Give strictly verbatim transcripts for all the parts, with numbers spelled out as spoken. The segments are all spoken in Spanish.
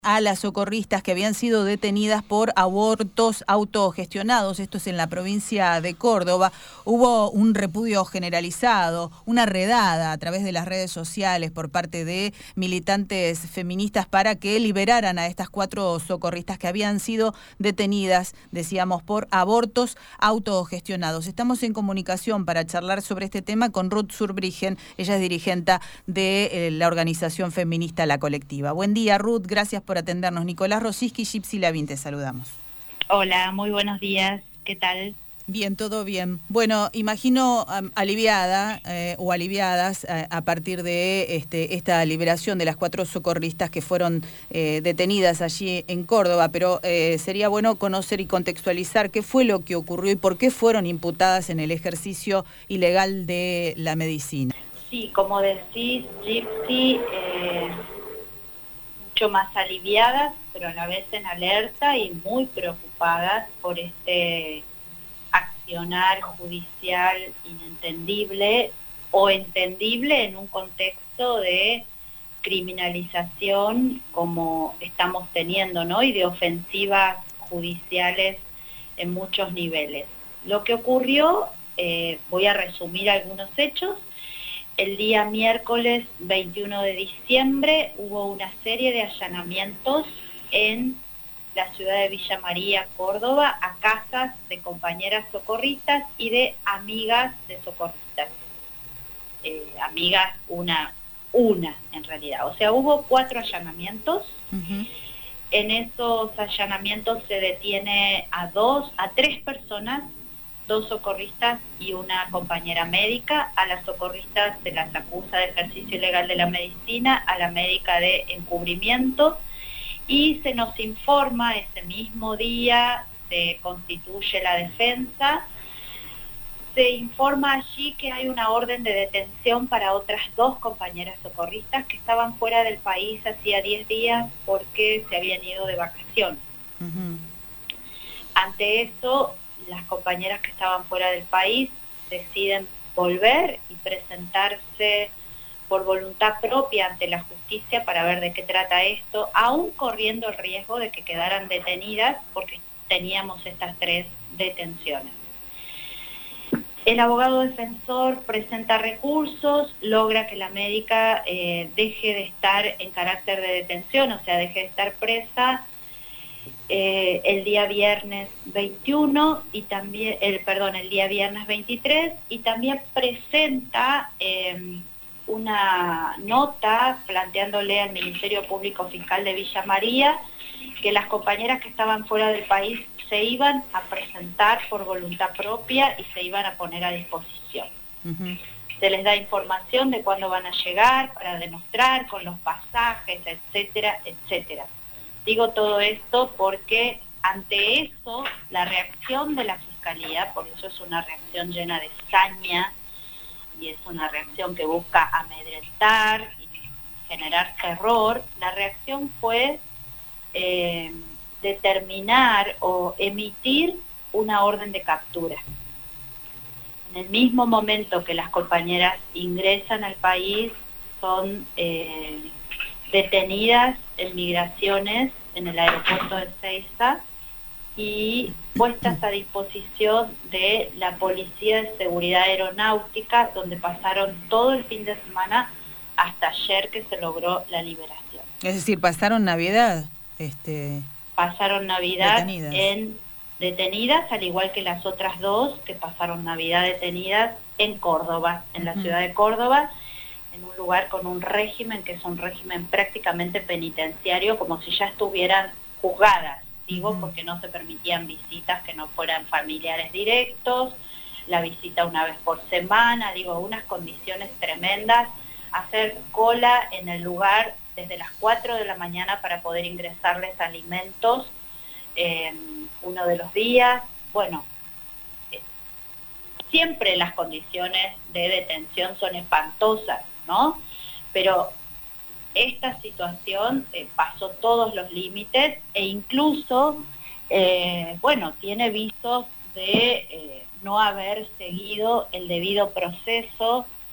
A las socorristas que habían sido detenidas por abortos autogestionados, esto es en la provincia de Córdoba. Hubo un repudio generalizado, una redada a través de las redes sociales por parte de militantes feministas para que liberaran a estas cuatro socorristas que habían sido detenidas, decíamos, por abortos autogestionados. Estamos en comunicación para charlar sobre este tema con Ruth Zurbriggen, ella es dirigente de eh, la organización feminista La Colectiva. Buen día, Ruth, gracias por por atendernos. Nicolás Rosiski, Gypsy Lavín, te saludamos. Hola, muy buenos días. ¿Qué tal? Bien, todo bien. Bueno, imagino um, aliviada eh, o aliviadas eh, a partir de este, esta liberación de las cuatro socorristas que fueron eh, detenidas allí en Córdoba, pero eh, sería bueno conocer y contextualizar qué fue lo que ocurrió y por qué fueron imputadas en el ejercicio ilegal de la medicina. Sí, como decís, Gypsy, eh, mucho más aliviadas, pero a la vez en alerta y muy preocupadas por este accionar judicial inentendible o entendible en un contexto de criminalización como estamos teniendo, ¿no? Y de ofensivas judiciales en muchos niveles. Lo que ocurrió, eh, voy a resumir algunos hechos. El día miércoles veintiuno de diciembre hubo una serie de allanamientos en la ciudad de Villa María, Córdoba, a casas de compañeras socorristas y de amigas de socorristas. Eh, amigas, una, una en realidad. O sea, hubo cuatro allanamientos. Uh-huh. En esos allanamientos se detiene a dos, a tres personas, dos socorristas y una compañera médica. A las socorristas se las acusa de ejercicio ilegal de la medicina, a la médica de encubrimiento, y se nos informa ese mismo día, se constituye la defensa, se informa allí que hay una orden de detención para otras dos compañeras socorristas que estaban fuera del país hacía diez días porque se habían ido de vacaciones. Uh-huh. Ante eso, las compañeras que estaban fuera del país deciden volver y presentarse por voluntad propia ante la justicia para ver de qué trata esto, aún corriendo el riesgo de que quedaran detenidas porque teníamos estas tres detenciones. El abogado defensor presenta recursos, logra que la médica eh, deje de estar en carácter de detención, o sea, deje de estar presa, Eh, el día viernes veintiuno y también, el, perdón, el día viernes veintitrés, y también presenta eh, una nota planteándole al Ministerio Público Fiscal de Villa María que las compañeras que estaban fuera del país se iban a presentar por voluntad propia y se iban a poner a disposición. Uh-huh. Se les da información de cuándo van a llegar para demostrar con los pasajes, etcétera, etcétera. Digo todo esto porque ante eso la reacción de la Fiscalía, por eso es una reacción llena de saña y es una reacción que busca amedrentar y generar terror, la reacción fue eh, determinar o emitir una orden de captura. En el mismo momento que las compañeras ingresan al país, son Eh, detenidas en migraciones en el aeropuerto de Ezeiza y puestas a disposición de la Policía de Seguridad Aeronáutica, donde pasaron todo el fin de semana hasta ayer que se logró la liberación. Es decir, pasaron Navidad. Este, pasaron Navidad detenidas. en detenidas, al igual que las otras dos que pasaron Navidad detenidas en Córdoba, en la uh-huh. ciudad de Córdoba, en un lugar con un régimen que es un régimen prácticamente penitenciario, como si ya estuvieran juzgadas, digo, uh-huh. porque no se permitían visitas que no fueran familiares directos, la visita una vez por semana, digo, unas condiciones tremendas, hacer cola en el lugar desde las cuatro de la mañana para poder ingresarles alimentos eh, uno de los días, bueno, eh, siempre las condiciones de detención son espantosas, ¿no? Pero esta situación eh, pasó todos los límites e incluso, eh, bueno, tiene visos de eh, no haber seguido el debido proceso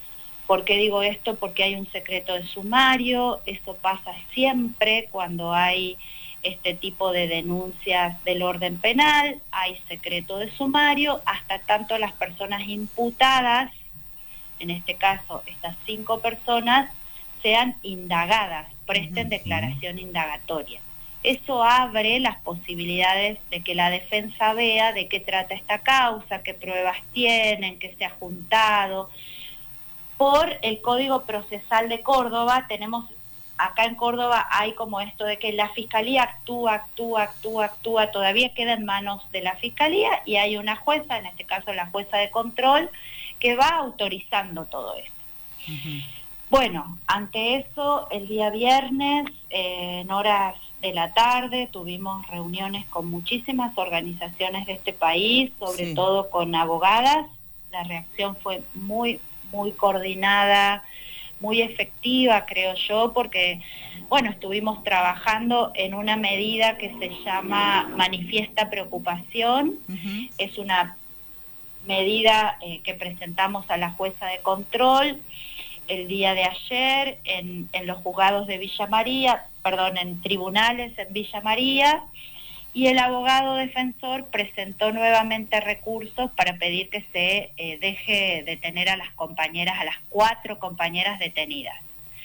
¿Por qué digo esto? Porque hay un secreto de sumario, eso pasa siempre cuando hay este tipo de denuncias del orden penal, hay secreto de sumario, hasta tanto las personas imputadas, en este caso estas cinco personas, sean indagadas, presten uh-huh. declaración indagatoria. Eso abre las posibilidades de que la defensa vea de qué trata esta causa, qué pruebas tienen, qué se ha juntado. Por el Código Procesal de Córdoba, tenemos, acá en Córdoba hay como esto de que la Fiscalía actúa, actúa, actúa, actúa, todavía queda en manos de la Fiscalía y hay una jueza, en este caso la jueza de control, que va autorizando todo esto. Uh-huh. Bueno, ante eso, el día viernes, eh, en horas de la tarde, tuvimos reuniones con muchísimas organizaciones de este país, sobre sí. todo con abogadas. La reacción fue muy, muy coordinada, muy efectiva, creo yo, porque, bueno, estuvimos trabajando en una medida que se llama Manifiesta Preocupación. Uh-huh. Es una medida eh, que presentamos a la jueza de control el día de ayer en, en los juzgados de Villa María, perdón, en tribunales en Villa María, y el abogado defensor presentó nuevamente recursos para pedir que se eh, deje detener a las compañeras, a las cuatro compañeras detenidas.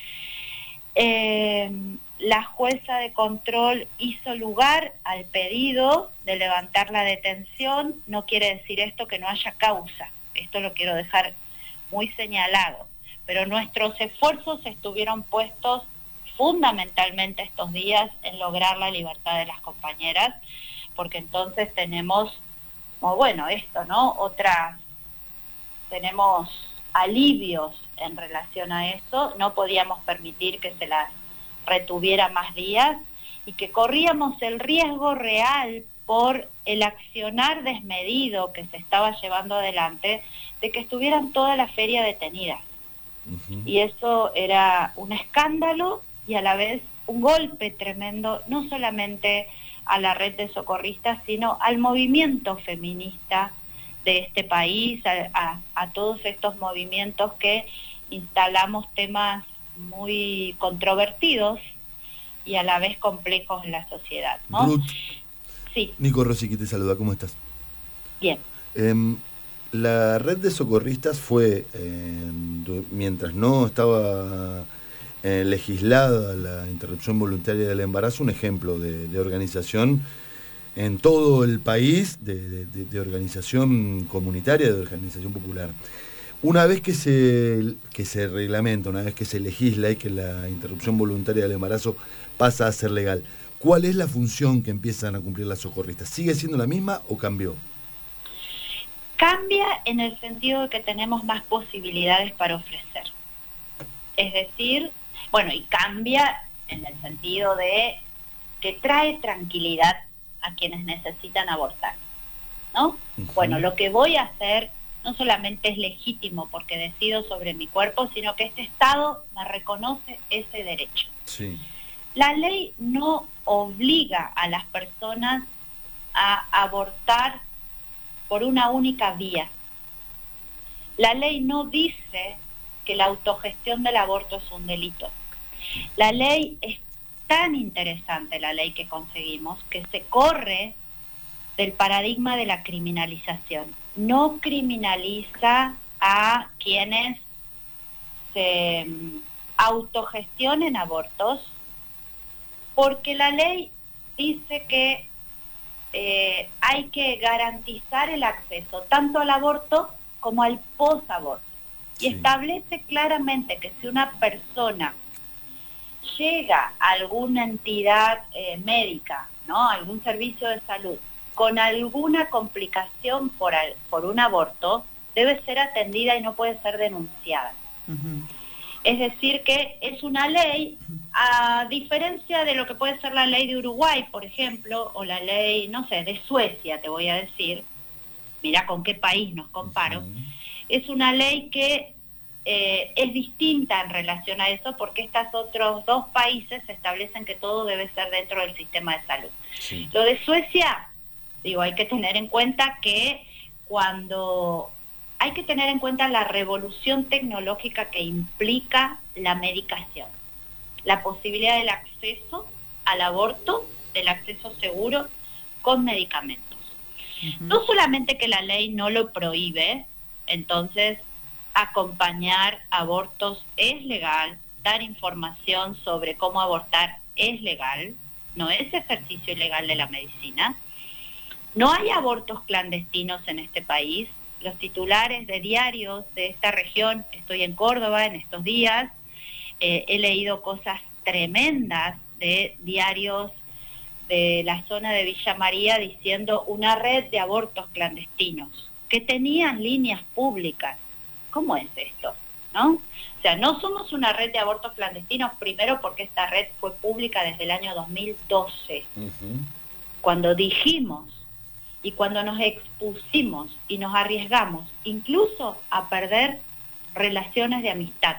Eh, la jueza de control hizo lugar al pedido de levantar la detención. No quiere decir esto que no haya causa, esto lo quiero dejar muy señalado. Pero nuestros esfuerzos estuvieron puestos fundamentalmente estos días en lograr la libertad de las compañeras, porque entonces tenemos, como bueno, esto, ¿no? Otras, tenemos alivios en relación a eso, no podíamos permitir que se las retuviera más días y que corríamos el riesgo real por el accionar desmedido que se estaba llevando adelante de que estuvieran toda la feria detenidas. Uh-huh. Y eso era un escándalo y a la vez un golpe tremendo, no solamente a la red de socorristas, sino al movimiento feminista de este país, a, a, a todos estos movimientos que instalamos temas muy controvertidos y a la vez complejos en la sociedad, ¿no? Ruth, sí. Nico Rossi, que te saluda, ¿cómo estás? Bien. Eh, La red de socorristas fue, eh, mientras no estaba eh, legislada la interrupción voluntaria del embarazo, un ejemplo de, de organización en todo el país, de, de, de organización comunitaria, de organización popular. Una vez que se, que se reglamenta, una vez que se legisla y que la interrupción voluntaria del embarazo pasa a ser legal, ¿cuál es la función que empiezan a cumplir las socorristas? ¿Sigue siendo la misma o cambió? Cambia en el sentido de que tenemos más posibilidades para ofrecer. Es decir, bueno, y cambia en el sentido de que trae tranquilidad a quienes necesitan abortar, ¿no? Uh-huh. Bueno, lo que voy a hacer no solamente es legítimo porque decido sobre mi cuerpo, sino que este Estado me reconoce ese derecho. Sí. La ley no obliga a las personas a abortar por una única vía. La ley no dice que la autogestión del aborto es un delito. La ley es tan interesante, la ley que conseguimos, que se corre del paradigma de la criminalización. No criminaliza a quienes se autogestionen abortos, porque la ley dice que Eh, hay que garantizar el acceso tanto al aborto como al posaborto. Y sí. establece claramente que si una persona llega a alguna entidad eh, médica, ¿no? Algún servicio de salud, con alguna complicación por, al, por un aborto, debe ser atendida y no puede ser denunciada. Uh-huh. Es decir, que es una ley, a diferencia de lo que puede ser la ley de Uruguay, por ejemplo, o la ley, no sé, de Suecia, te voy a decir, mira con qué país nos comparo, uh-huh. es una ley que eh, es distinta en relación a eso, porque estos otros dos países establecen que todo debe ser dentro del sistema de salud. Sí. Lo de Suecia, digo, hay que tener en cuenta que cuando hay que tener en cuenta la revolución tecnológica que implica la medicación, la posibilidad del acceso al aborto, del acceso seguro con medicamentos. Uh-huh. No solamente que la ley no lo prohíbe, entonces acompañar abortos es legal, dar información sobre cómo abortar es legal, no es ejercicio ilegal de la medicina. No hay abortos clandestinos en este país. Los titulares de diarios de esta región, estoy en Córdoba en estos días, eh, he leído cosas tremendas de diarios de la zona de Villa María diciendo una red de abortos clandestinos que tenían líneas públicas. ¿Cómo es esto? ¿No? O sea, no somos una red de abortos clandestinos, primero porque esta red fue pública desde el año dos mil doce, uh-huh. cuando dijimos y cuando nos expusimos y nos arriesgamos incluso a perder relaciones de amistad.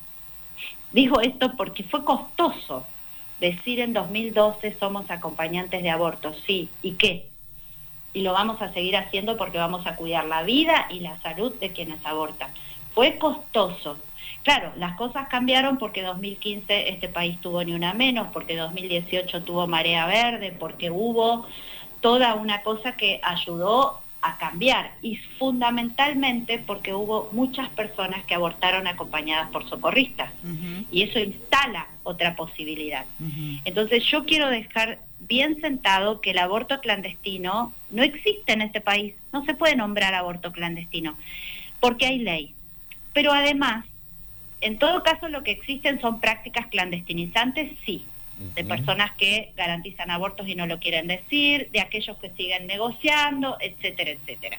Digo esto porque fue costoso decir en dos mil doce somos acompañantes de abortos, sí, ¿y qué? Y lo vamos a seguir haciendo porque vamos a cuidar la vida y la salud de quienes abortan. Fue costoso. Claro, las cosas cambiaron porque dos mil quince este país tuvo Ni Una Menos, porque dos mil dieciocho tuvo Marea Verde, porque hubo toda una cosa que ayudó a cambiar y fundamentalmente porque hubo muchas personas que abortaron acompañadas por socorristas uh-huh. y eso instala otra posibilidad. Uh-huh. Entonces yo quiero dejar bien sentado que el aborto clandestino no existe en este país, no se puede nombrar aborto clandestino porque hay ley, pero además en todo caso lo que existen son prácticas clandestinizantes, sí, de personas que garantizan abortos y no lo quieren decir, de aquellos que siguen negociando, etcétera, etcétera.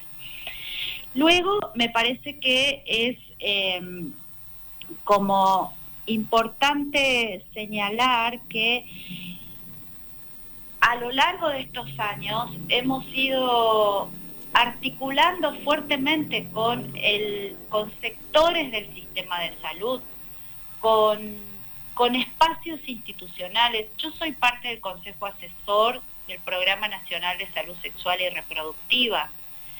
Luego, me parece que es eh, como importante señalar que a lo largo de estos años hemos ido articulando fuertemente con, el, con sectores del sistema de salud, con... con espacios institucionales. Yo soy parte del Consejo Asesor del Programa Nacional de Salud Sexual y Reproductiva.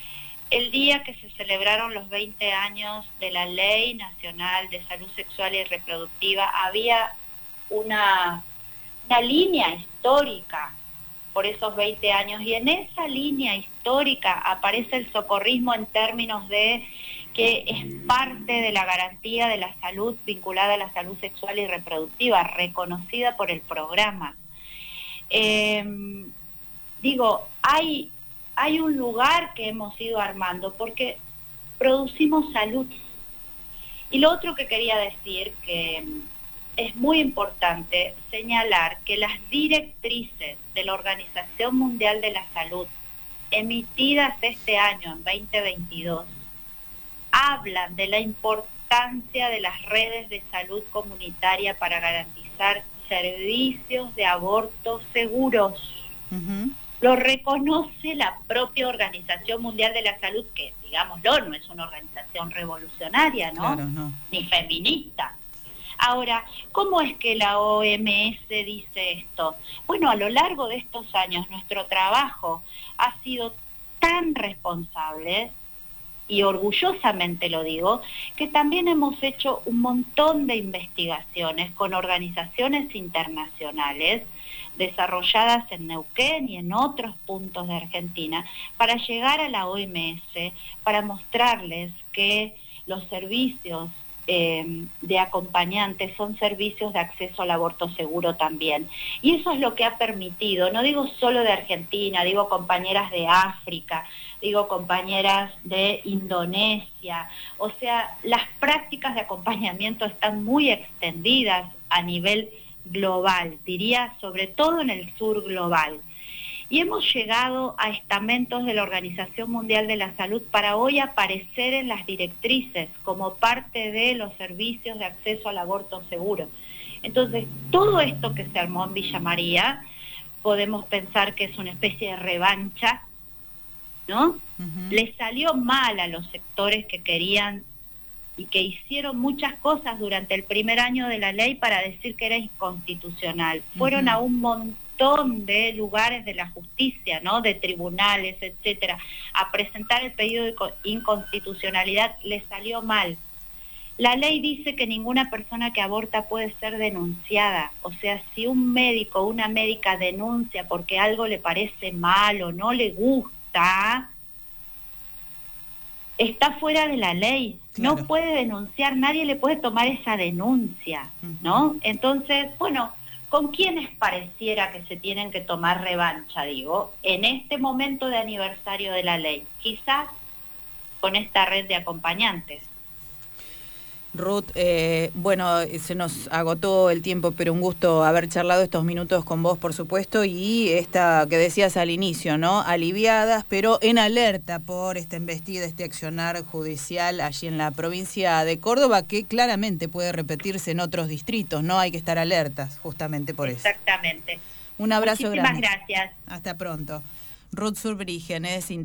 El día que se celebraron los veinte años de la Ley Nacional de Salud Sexual y Reproductiva, había una, una línea histórica por esos veinte años, y en esa línea histórica aparece el socorrismo en términos de que es parte de la garantía de la salud vinculada a la salud sexual y reproductiva, reconocida por el programa. Eh, digo, hay, hay un lugar que hemos ido armando porque producimos salud. Y lo otro que quería decir, que es muy importante señalar que las directrices de la Organización Mundial de la Salud, emitidas este año, en veinte veintidós, hablan de la importancia de las redes de salud comunitaria para garantizar servicios de aborto seguros. Uh-huh. Lo reconoce la propia Organización Mundial de la Salud, que, digámoslo, no es una organización revolucionaria, ¿no? Claro, no. Ni feminista. Ahora, ¿cómo es que la O M S dice esto? Bueno, a lo largo de estos años nuestro trabajo ha sido tan responsable, y orgullosamente lo digo, que también hemos hecho un montón de investigaciones con organizaciones internacionales desarrolladas en Neuquén y en otros puntos de Argentina para llegar a la O M S, para mostrarles que los servicios eh, de acompañantes son servicios de acceso al aborto seguro también. Y eso es lo que ha permitido, no digo solo de Argentina, digo compañeras de África, digo compañeras de Indonesia, o sea, las prácticas de acompañamiento están muy extendidas a nivel global, diría sobre todo en el sur global. Y hemos llegado a estamentos de la Organización Mundial de la Salud para hoy aparecer en las directrices como parte de los servicios de acceso al aborto seguro. Entonces, todo esto que se armó en Villa María, podemos pensar que es una especie de revancha, ¿no? Uh-huh. Le salió mal a los sectores que querían y que hicieron muchas cosas durante el primer año de la ley para decir que era inconstitucional. Uh-huh. Fueron a un montón montón de lugares de la justicia, ¿no? De tribunales, etcétera, a presentar el pedido de inconstitucionalidad, le salió mal. La ley dice que ninguna persona que aborta puede ser denunciada. O sea, si un médico o una médica denuncia porque algo le parece mal o no le gusta, está fuera de la ley. Claro. No puede denunciar, nadie le puede tomar esa denuncia, ¿no? Entonces, bueno, ¿con quiénes pareciera que se tienen que tomar revancha, digo, en este momento de aniversario de la ley? Quizás con esta red de acompañantes. Ruth, eh, bueno, se nos agotó el tiempo, pero un gusto haber charlado estos minutos con vos, por supuesto, y esta que decías al inicio, ¿no? Aliviadas, pero en alerta por esta embestida, este accionar judicial allí en la provincia de Córdoba, que claramente puede repetirse en otros distritos, ¿no? Hay que estar alertas justamente por eso. Exactamente. Un abrazo grande. Muchísimas gracias. Hasta pronto. Ruth Zurbriggen es